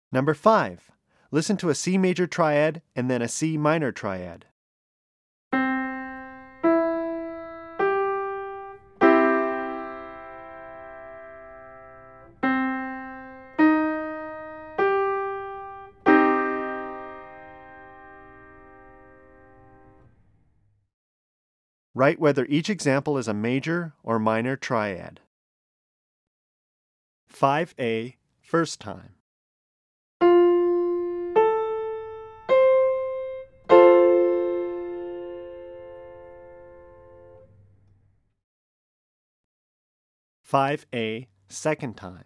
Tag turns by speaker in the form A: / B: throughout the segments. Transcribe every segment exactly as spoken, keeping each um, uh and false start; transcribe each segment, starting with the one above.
A: Number five. Listen to a C major triad and then a C minor triad. Write whether each example is a major or minor triad. five A, first time. five A, second time.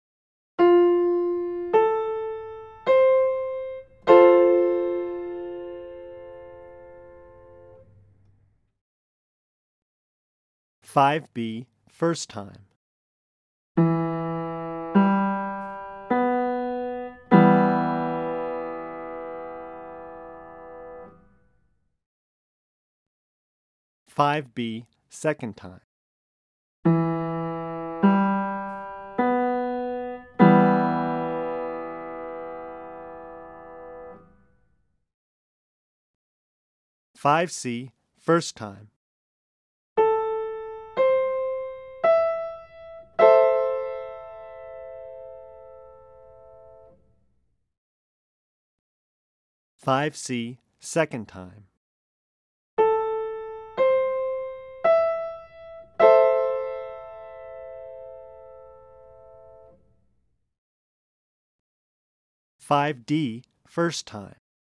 A: five B, first time. five B, second time. five C, first time. five C, second time. five D, first time.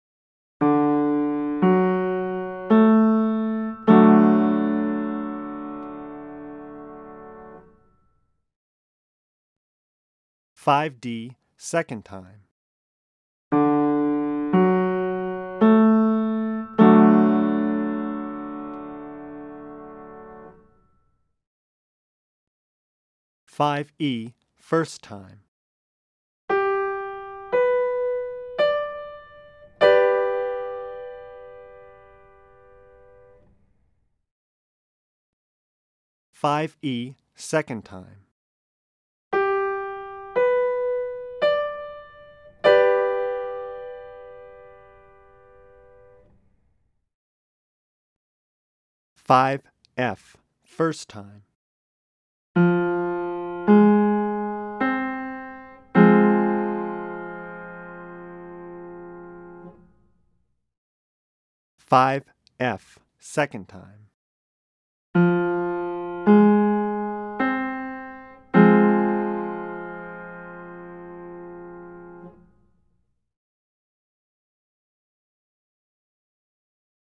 A: five D, second time. five E, first time. five E, second time. five F, first time. five F, second time.